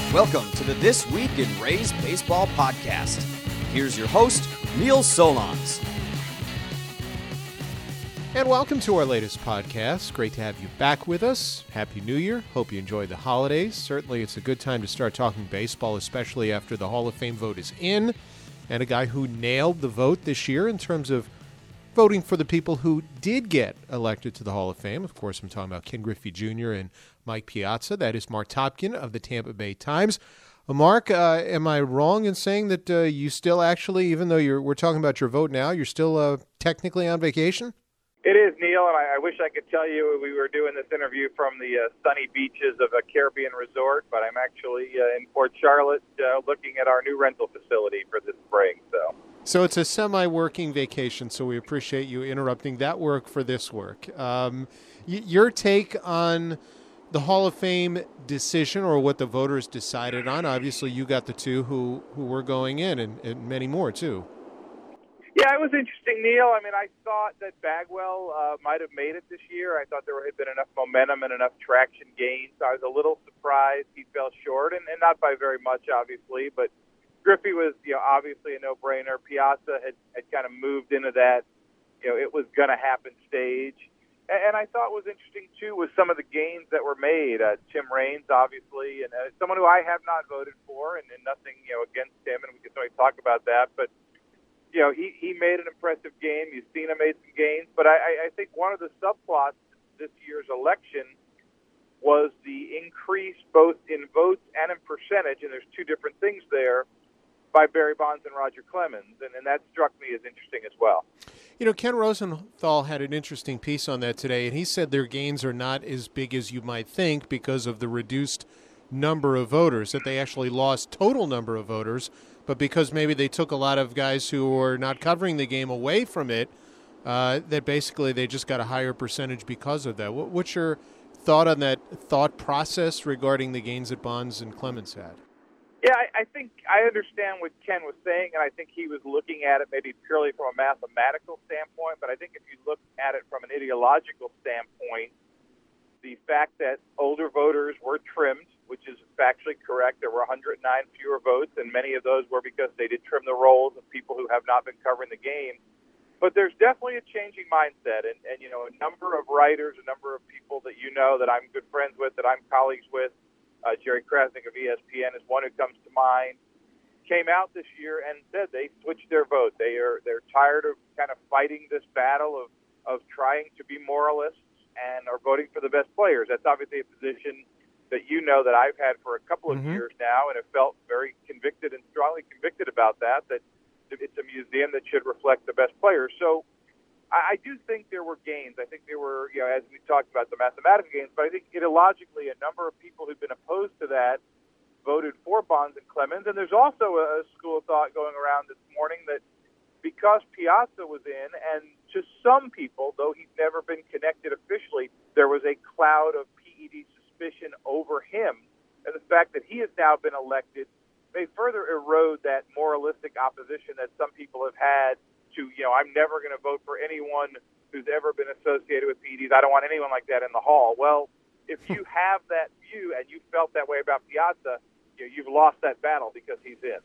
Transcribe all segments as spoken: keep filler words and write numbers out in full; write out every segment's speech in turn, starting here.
Welcome to the This Week in Rays Baseball podcast. Here's your host, Neil Solondz. And welcome to our latest podcast. Great to have you back with us. Happy New Year. Hope you enjoyed the holidays. Certainly it's a good time to start talking baseball, especially after the Hall of Fame vote is in. And a guy who nailed the vote this year in terms of voting for the people who did get elected to the Hall of Fame. Of course, I'm talking about Ken Griffey Junior and Mike Piazza. That is Mark Topkin of the Tampa Bay Times. Uh, Mark, uh, am I wrong in saying that uh, you still actually, even though you're, we're talking about your vote now, you're still uh, technically on vacation? It is, Neil, and I, I wish I could tell you we were doing this interview from the uh, sunny beaches of a Caribbean resort, but I'm actually uh, in Port Charlotte uh, looking at our new rental facility for this spring. So. So it's a semi-working vacation, so we appreciate you interrupting that work for this work. Um, y- your take on the Hall of Fame decision, or what the voters decided on? Obviously, you got the two who, who were going in, and, and many more, too. Yeah, it was interesting, Neil. I mean, I thought that Bagwell uh, might have made it this year. I thought there had been enough momentum and enough traction gains. I was a little surprised he fell short, and, and not by very much, obviously, but Griffey was, you know, obviously a no-brainer. Piazza had, had kind of moved into that, you know, it was going to happen stage. And, and I thought was interesting, too, was some of the gains that were made. Uh, Tim Raines, obviously, and uh, someone who I have not voted for, and, and nothing, you know, against him, and we can certainly talk about that. But, you know, he, he made an impressive game. Yustina made some gains. But I, I think one of the subplots this year's election was the increase both in votes and in percentage, and there's two different things there, by Barry Bonds and Roger Clemens, and, and that struck me as interesting as well. You know, Ken Rosenthal had an interesting piece on that today, and he said their gains are not as big as you might think because of the reduced number of voters, that they actually lost total number of voters, but because maybe they took a lot of guys who were not covering the game away from it, uh, that basically they just got a higher percentage because of that. What, what's your thought on that thought process regarding the gains that Bonds and Clemens had? Yeah, I, I think I understand what Ken was saying, and I think he was looking at it maybe purely from a mathematical standpoint, but I think if you look at it from an ideological standpoint, the fact that older voters were trimmed, which is factually correct, there were one hundred nine fewer votes, and many of those were because they did trim the rolls of people who have not been covering the game. But there's definitely a changing mindset, and, and you know, a number of writers, a number of people that you know that I'm good friends with, that I'm colleagues with, Uh, Jerry Krasnick of E S P N is one who comes to mind, came out this year and said they switched their vote. They are they're tired of kind of fighting this battle of, of trying to be moralists and are voting for the best players. That's obviously a position that you know that I've had for a couple of mm-hmm. years now, and have felt very convicted and strongly convicted about that, that it's a museum that should reflect the best players. So I do think there were gains. I think there were, you know, as we talked about the mathematical gains, but I think ideologically a number of people who've been opposed to that voted for Bonds and Clemens. And there's also a school of thought going around this morning that because Piazza was in, and to some people, though he's never been connected officially, there was a cloud of P E D suspicion over him. And the fact that he has now been elected may further erode that moralistic opposition that some people have had to, you know, I'm never going to vote for anyone who's ever been associated with P E Ds. I don't want anyone like that in the hall. Well, if you have that view and you felt that way about Piazza, you know, you've lost that battle because he's in.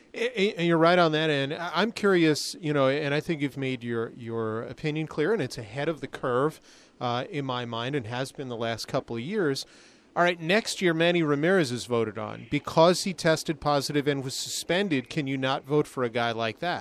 And you're right on that end. I'm curious, you know, and I think you've made your, your opinion clear, and it's ahead of the curve uh, in my mind and has been the last couple of years. All right, next year Manny Ramirez is voted on. Because he tested positive and was suspended, can you not vote for a guy like that?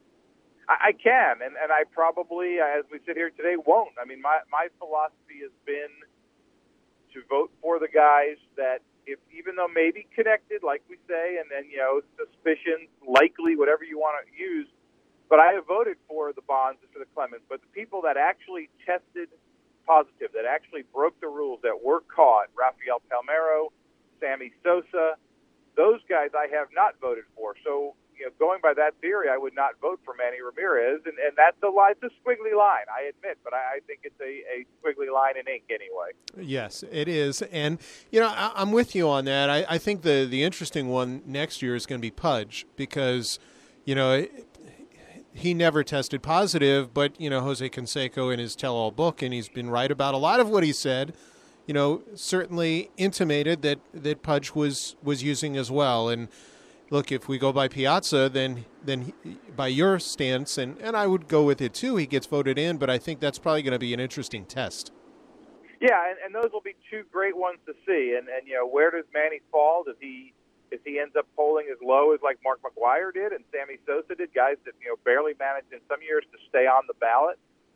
I can, and, and I probably, as we sit here today, won't. I mean, my, my philosophy has been to vote for the guys that, if even though maybe connected, like we say, and then, you know, suspicions, likely, whatever you want to use, but I have voted for the Bonds and for the Clemens. But the people that actually tested positive, that actually broke the rules, that were caught, Rafael Palmeiro, Sammy Sosa, those guys I have not voted for. So, you know, going by that theory, I would not vote for Manny Ramirez, and, and that's a line, it's a squiggly line, I admit, but I, I think it's a, a squiggly line in ink anyway. Yes, it is, and you know, I, I'm with you on that. I, I think the the interesting one next year is going to be Pudge, because you know he never tested positive, but you know Jose Canseco in his tell-all book, and he's been right about a lot of what he said. you know, certainly intimated that, that Pudge was, was using as well. And look, if we go by Piazza, then then he, by your stance, and, and I would go with it too, he gets voted in, but I think that's probably going to be an interesting test. Yeah, and, and those will be two great ones to see. And, and you know, where does Manny fall? Does he if he ends up polling as low as like Mark McGwire did and Sammy Sosa did, guys that you know barely managed in some years to stay on the ballot,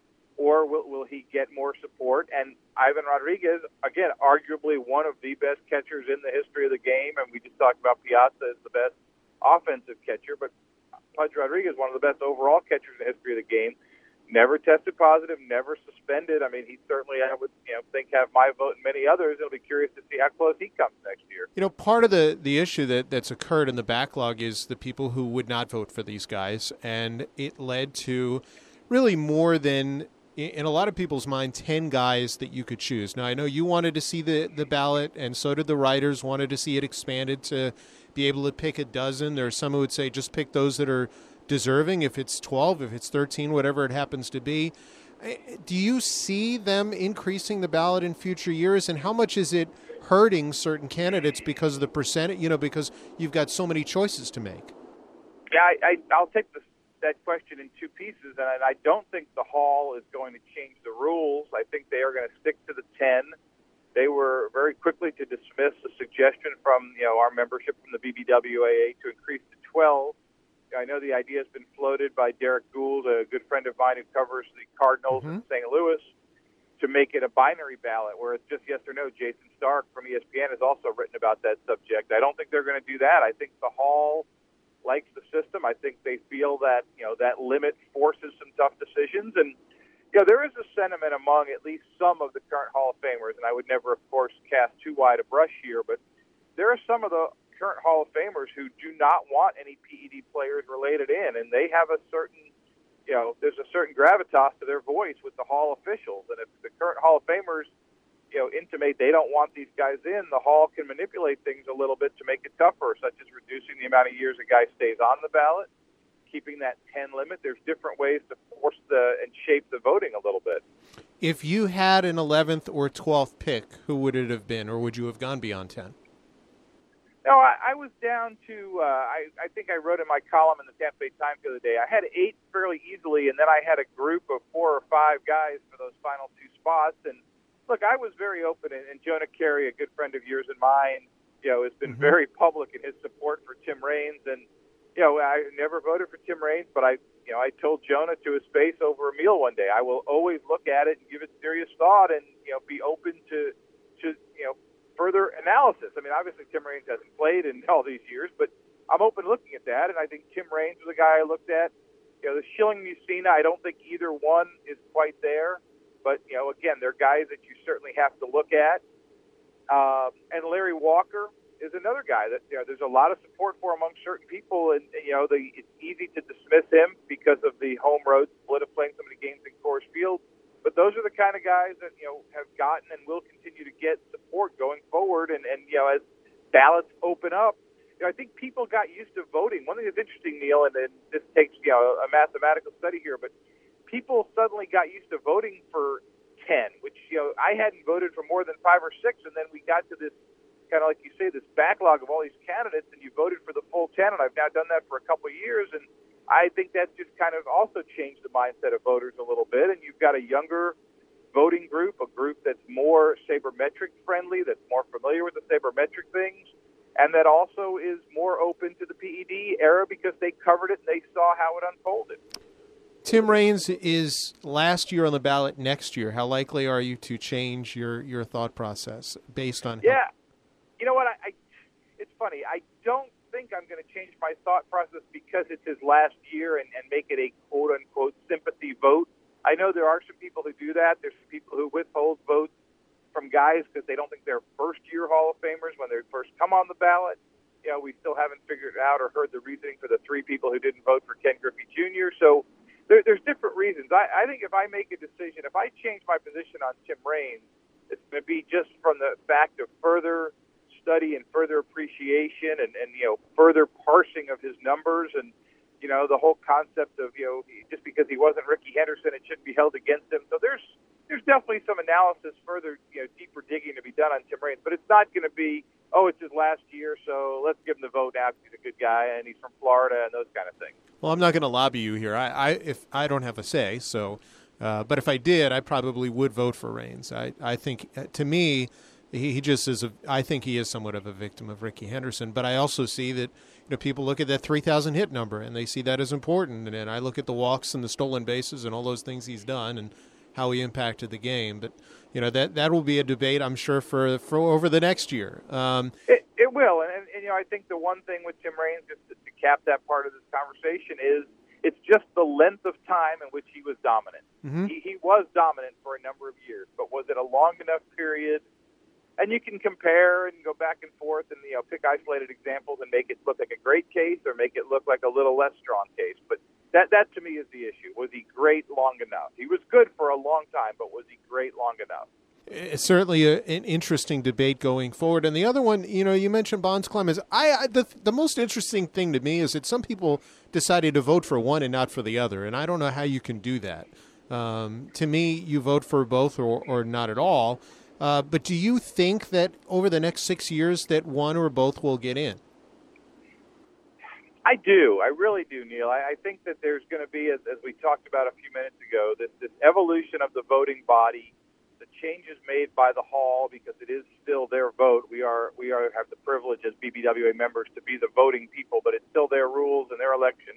or will will he get more support? And Ivan Rodriguez, again, arguably one of the best catchers in the history of the game, and we just talked about Piazza as the best offensive catcher, but Pudge Rodriguez, one of the best overall catchers in the history of the game, never tested positive, never suspended. I mean, he certainly, I would you know, think, have my vote and many others. It'll be curious to see how close he comes next year. You know, part of the, the issue that, that's occurred in the backlog is the people who would not vote for these guys, and it led to really more than, in a lot of people's mind, ten guys that you could choose. Now, I know you wanted to see the, the ballot, and so did the writers, wanted to see it expanded to be able to pick a dozen. There are some who would say just pick those that are deserving, if it's twelve, if it's thirteen, whatever it happens to be. Do you see them increasing the ballot in future years, and how much is it hurting certain candidates because of the percentage, you know, because you've got so many choices to make? Yeah, I, I, I'll take this, that question in two pieces, and I don't think the Hall is going to change the rules. I think they are going to stick to the ten. They were very quickly to dismiss a suggestion from, you know, our membership from the B B W A A to increase to twelve. I know the idea has been floated by Derek Gould, a good friend of mine who covers the Cardinals mm-hmm. in Saint Louis, to make it a binary ballot where it's just yes or no. Jason Stark from E S P N has also written about that subject. I don't think they're going to do that. I think the Hall likes the system. I think they feel that, you know, that limit forces some tough decisions. And, you know, there is a sentiment among at least some of the current Hall of Famers, and I would never, of course, cast too wide a brush here, but there are some of the current Hall of Famers who do not want any P E D players related in, and they have a certain, you know, there's a certain gravitas to their voice with the Hall officials. And if the current Hall of Famers, you know, intimate they don't want these guys in, the Hall can manipulate things a little bit to make it tougher, such as reducing the amount of years a guy stays on the ballot, keeping that ten limit. There's different ways to force the and shape the voting a little bit. If you had an eleventh or twelfth pick, who would it have been, or would you have gone beyond ten? No, I, I was down to, uh, I, I think I wrote in my column in the Tampa Bay Times the other day, I had eight fairly easily, and then I had a group of four or five guys for those final two spots. And, look, I was very open, and, and Jonah Carey, a good friend of yours and mine, you know, has been mm-hmm. very public in his support for Tim Raines. And, you know, I never voted for Tim Raines, but I, you know, I told Jonah to his face over a meal one day, I will always look at it and give it serious thought and, you know, be open to, to you know, further analysis. I mean, obviously Tim Raines hasn't played in all these years, but I'm open to looking at that, and I think Tim Raines was a guy I looked at. You know, the Schilling-Mussina, I don't think either one is quite there, but, you know, again, they're guys that you certainly have to look at. Um, and Larry Walker is another guy that, you know, there's a lot of support for among certain people, and, and you know, the, it's easy to dismiss him because of the home road split of playing so many games in Coors Field. But those are the kind of guys that, you know, have gotten and will continue to get support going forward. And, and you know, as ballots open up, you know, I think people got used to voting. One thing that's interesting, Neil, and, and this takes, you know, a mathematical study here, but people suddenly got used to voting for ten, which, you know, I hadn't voted for more than five or six. And then we got to this kind of, like you say, this backlog of all these candidates, and you voted for the full ten. And I've now done that for a couple of years. And I think that's just kind of also changed the mindset of voters a little bit. And you've got a younger voting group, a group that's more sabermetric friendly, that's more familiar with the sabermetric things, and that also is more open to the P E D era because they covered it and they saw how it unfolded. Tim Raines is last year on the ballot next year. How likely are you to change your, your thought process based on Yeah. How- you know what? I, I it's funny. I don't think I'm going to change my thought process because it's his last year and, and make it a quote-unquote sympathy vote. I know there are some people who do that. There's some people who withhold votes from guys because they don't think they're first-year Hall of Famers when they first come on the ballot. You know, we still haven't figured out or heard the reasoning for the three people who didn't vote for Ken Griffey Junior So there, there's different reasons. I, I think if I make a decision, if I change my position on Tim Raines, it's going to be just from the fact of further study and further appreciation and, and, you know, further parsing of his numbers and, you know, the whole concept of, you know, just because he wasn't Rickey Henderson, it shouldn't be held against him. So there's there's there's definitely some analysis, further, you know, deeper digging to be done on Tim Raines, but it's not going to be, oh, it's his last year, so let's give him the vote now because he's a good guy and he's from Florida and those kind of things. Well, I'm not going to lobby you here. I, I if I don't have a say, so uh, but if I did, I probably would vote for Raines. I, I think, uh, to me, he, he just is a. I think he is somewhat of a victim of Rickey Henderson. But I also see that, you know, people look at that three thousand hit number and they see that as important. And then I look at the walks and the stolen bases and all those things he's done and how he impacted the game. But you know, that that will be a debate, I'm sure, for for over the next year. Um, it, it will, and, and you know, I think the one thing with Tim Raines, just to, to cap that part of this conversation, is it's just the length of time in which he was dominant. mm-hmm. He, he was dominant for a number of years, but was it a long enough period? And you can compare and go back and forth and, you know, pick isolated examples and make it look like a great case or make it look like a little less strong case. But that, that to me is the issue. Was he great long enough? He was good for a long time, but was he great long enough? It's certainly a, an interesting debate going forward. And the other one, you know, you mentioned Bonds Clemens. I, I the the most interesting thing to me is that some people decided to vote for one and not for the other, and I don't know how you can do that. Um, to me, you vote for both or, or not at all. Uh, but do you think that over the next six years that one or both will get in? I do. I really do, Neil. I, I think that there's going to be, as, as we talked about a few minutes ago, this, this evolution of the voting body, the changes made by the Hall, because it is still their vote. We are we are have the privilege as B B W A members to be the voting people, but it's still their rules and their election.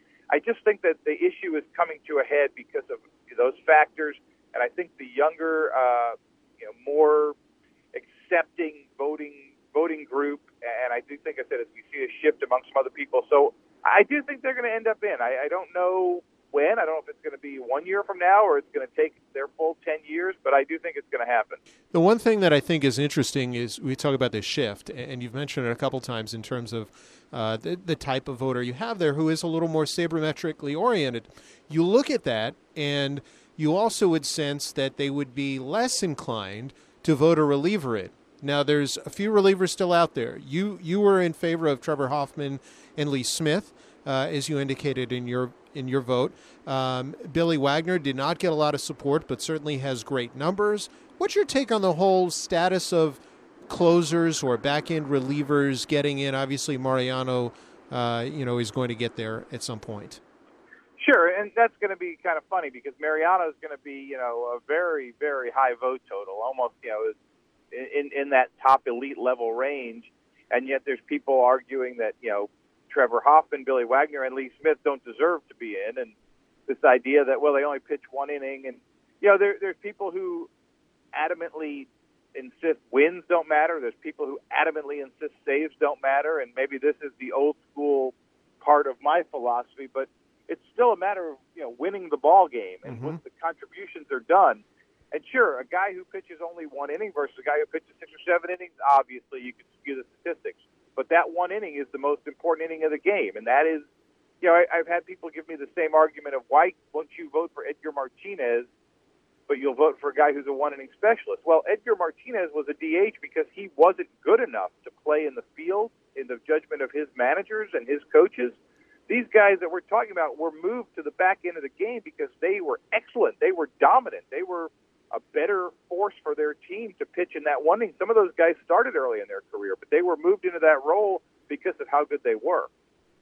I just think that the issue is coming to a head because of those factors, and I think the younger, uh, you know, more accepting voting voting group, and I do think, I said, as we see a shift among some other people. So I do think they're going to end up in. I, I don't know when. I don't know if it's going to be one year from now or it's going to take their full ten years, but I do think it's going to happen. The one thing that I think is interesting is we talk about this shift, and you've mentioned it a couple times in terms of uh, the, the type of voter you have there who is a little more sabermetrically oriented. You look at that, and you also would sense that they would be less inclined to vote a reliever in. Now, there's a few relievers still out there. You you were in favor of Trevor Hoffman and Lee Smith, uh, as you indicated in your in your vote. Um, Billy Wagner did not get a lot of support, but certainly has great numbers. What's your take on the whole status of closers or back-end relievers getting in? Obviously, Mariano, uh, you know, is going to get there at some point. Sure, and that's going to be kind of funny because Mariano is going to be, you know, a very, very high vote total, almost, you know, in in that top elite level range, and yet there's people arguing that, you know, Trevor Hoffman, Billy Wagner, and Lee Smith don't deserve to be in, and this idea that, well, they only pitch one inning, and, you know, there, there's people who adamantly insist wins don't matter. There's people who adamantly insist saves don't matter, and maybe this is the old school part of my philosophy, but it's still a matter of, you know, winning the ball game, and mm-hmm. once the contributions are done. And sure, a guy who pitches only one inning versus a guy who pitches six or seven innings, obviously you can skew the statistics. But that one inning is the most important inning of the game. And that is, you know, I, I've had people give me the same argument of why won't you vote for Edgar Martinez, but you'll vote for a guy who's a one-inning specialist. Well, Edgar Martinez was a D H because he wasn't good enough to play in the field in the judgment of his managers and his coaches. These guys that we're talking about were moved to the back end of the game because they were excellent. They were dominant. They were a better force for their team to pitch in that one inning. Some of those guys started early in their career, but they were moved into that role because of how good they were.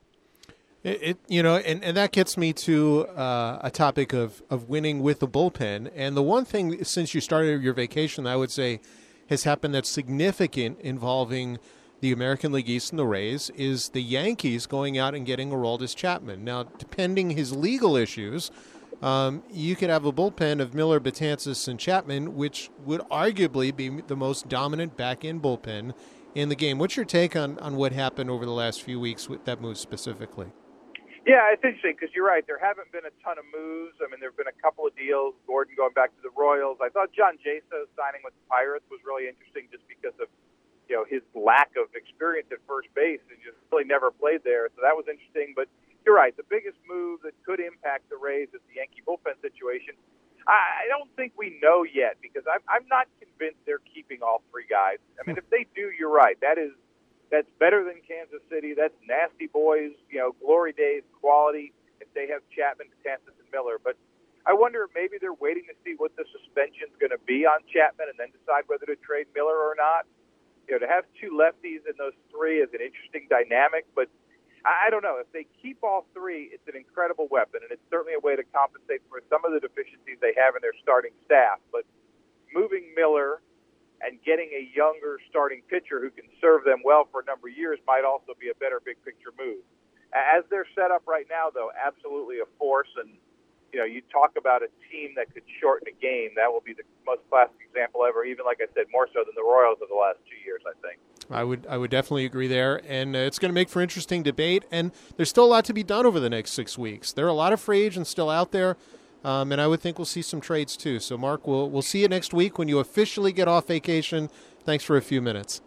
It, it you know, and, and that gets me to uh, a topic of, of winning with the bullpen. And the one thing since you started your vacation, I would say, has happened that's significant involving the American League East and the Rays is the Yankees going out and getting Aroldis Chapman. Now, depending his legal issues, Um, you could have a bullpen of Miller, Betances, and Chapman, which would arguably be the most dominant back-end bullpen in the game. What's your take on, on what happened over the last few weeks with that move specifically? Yeah, it's interesting because you're right. There haven't been a ton of moves. I mean, there have been a couple of deals. Gordon going back to the Royals. I thought John Jaso signing with the Pirates was really interesting just because of, you know, his lack of experience at first base and just really never played there. So that was interesting, but you're right. The biggest move that could impact the Rays is the Yankee bullpen situation. I don't think we know yet because I'm, I'm not convinced they're keeping all three guys. I mean, if they do, you're right. That is that's better than Kansas City. That's nasty boys, you know, glory days quality if they have Chapman, Betances, and Miller. But I wonder if maybe they're waiting to see what the suspension's going to be on Chapman and then decide whether to trade Miller or not. You know, to have two lefties in those three is an interesting dynamic, but I don't know. If they keep all three, it's an incredible weapon, and it's certainly a way to compensate for some of the deficiencies they have in their starting staff. But moving Miller and getting a younger starting pitcher who can serve them well for a number of years might also be a better big-picture move. As they're set up right now, though, absolutely a force, and you know, you talk about a team that could shorten a game. That will be the most classic example ever, even, like I said, more so than the Royals of the last two years, I think. I would I would definitely agree there, and uh, it's going to make for interesting debate, and there's still a lot to be done over the next six weeks. There are a lot of free agents still out there, um, and I would think we'll see some trades too. So, Mark, we'll, we'll see you next week when you officially get off vacation. Thanks for a few minutes.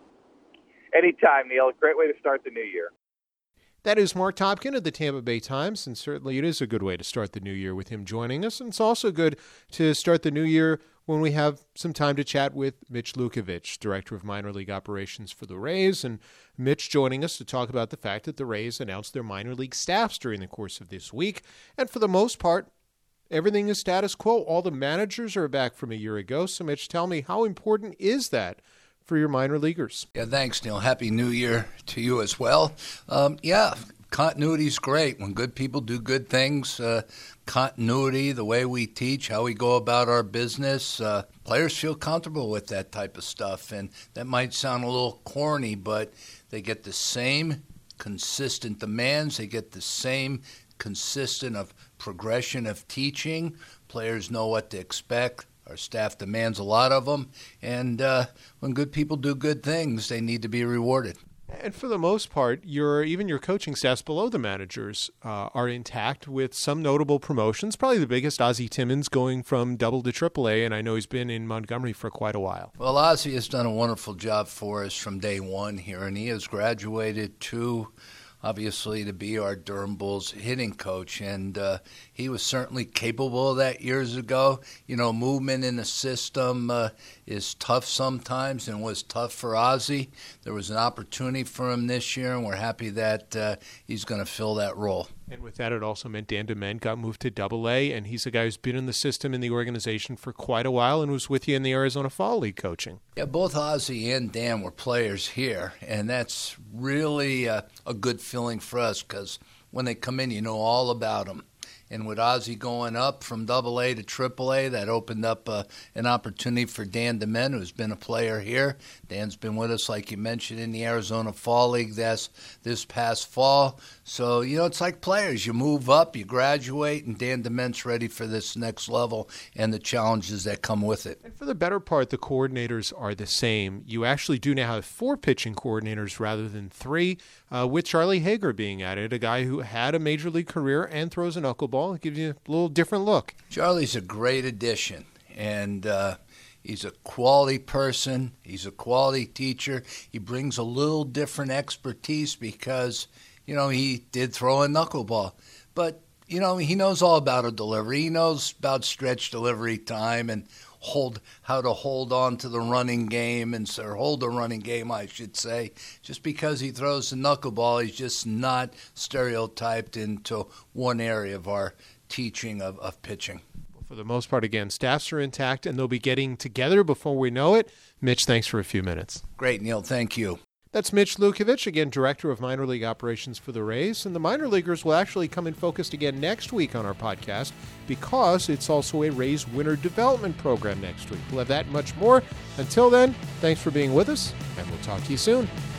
Anytime, Neil. A great way to start the new year. That is Mark Topkin of the Tampa Bay Times, and certainly it is a good way to start the new year with him joining us. And it's also good to start the new year when we have some time to chat with Mitch Lukovich, Director of Minor League Operations for the Rays. And Mitch joining us to talk about the fact that the Rays announced their minor league staffs during the course of this week. And for the most part, everything is status quo. All the managers are back from a year ago. So, Mitch, tell me, how important is that for your minor leaguers? Yeah, thanks, Neil. Happy New Year to you as well. Um, yeah, continuity is great. When good people do good things, uh, continuity, the way we teach, how we go about our business, uh, players feel comfortable with that type of stuff. And that might sound a little corny, but they get the same consistent demands. They get the same consistent of progression of teaching. Players know what to expect. Our staff demands a lot of them, and uh, when good people do good things, they need to be rewarded. And for the most part, your even your coaching staffs below the managers uh, are intact, with some notable promotions. Probably the biggest, Ozzie Timmons, going from double to triple A, and I know he's been in Montgomery for quite a while. Well, Ozzie has done a wonderful job for us from day one here, and he has graduated to, obviously, to be our Durham Bulls hitting coach, and uh, he was certainly capable of that years ago. You know, movement in the system uh, is tough sometimes, and was tough for Ozzie. There was an opportunity for him this year, and we're happy that uh, he's going to fill that role. And with that, it also meant Dan DeMent got moved to Double A, and he's a guy who's been in the system in the organization for quite a while and was with you in the Arizona Fall League coaching. Yeah, both Ozzie and Dan were players here, and that's really uh, a good feeling for us because when they come in, you know all about them. And with Ozzie going up from Double A to Triple A, that opened up uh, an opportunity for Dan DeMent, who's been a player here. Dan's been with us, like you mentioned, in the Arizona Fall League this, this past fall. So, you know, it's like players. You move up, you graduate, and Dan DeMent's ready for this next level and the challenges that come with it. And for the better part, the coordinators are the same. You actually do now have four pitching coordinators rather than three, uh, with Charlie Hager being added, a guy who had a major league career and throws a knuckleball. It gives you a little different look. Charlie's a great addition, and uh, he's a quality person. He's a quality teacher. He brings a little different expertise because, you know, he did throw a knuckleball. But, you know, he knows all about a delivery. He knows about stretch delivery time and hold how to hold on to the running game and or hold the running game, I should say. Just because he throws the knuckleball, he's just not stereotyped into one area of our teaching of, of pitching. For the most part, again, staffs are intact, and they'll be getting together before we know it. Mitch, thanks for a few minutes. Great, Neil. Thank you. That's Mitch Lukovich, again, Director of Minor League Operations for the Rays. And the minor leaguers will actually come in focused again next week on our podcast because it's also a Rays winter development program next week. We'll have that and much more. Until then, thanks for being with us, and we'll talk to you soon.